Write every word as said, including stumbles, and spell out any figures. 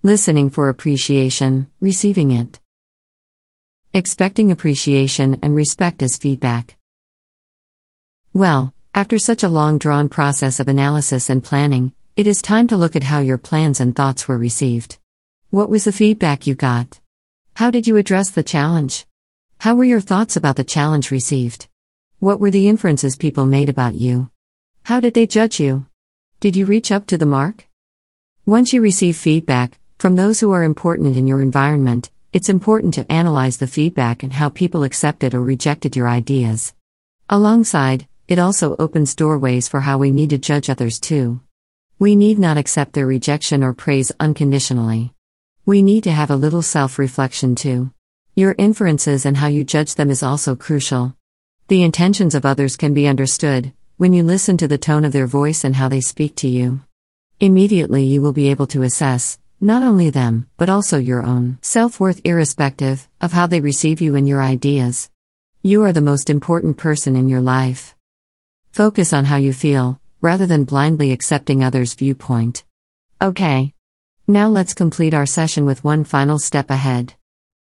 Listening for appreciation, receiving it. Expecting appreciation and respect as feedback. Well, after such a long-drawn process of analysis and planning, it is time to look at how your plans and thoughts were received. What was the feedback you got? How did you address the challenge? How were your thoughts about the challenge received? What were the inferences people made about you? How did they judge you? Did you reach up to the mark? Once you receive feedback from those who are important in your environment, it's important to analyze the feedback and how people accepted or rejected your ideas. Alongside, it also opens doorways for how we need to judge others too. We need not accept their rejection or praise unconditionally. We need to have a little self-reflection too. Your inferences and how you judge them is also crucial. The intentions of others can be understood when you listen to the tone of their voice and how they speak to you. Immediately you will be able to assess, not only them, but also your own self-worth irrespective of how they receive you and your ideas. You are the most important person in your life. Focus on how you feel, rather than blindly accepting others' viewpoint. Okay. Now let's complete our session with one final step ahead.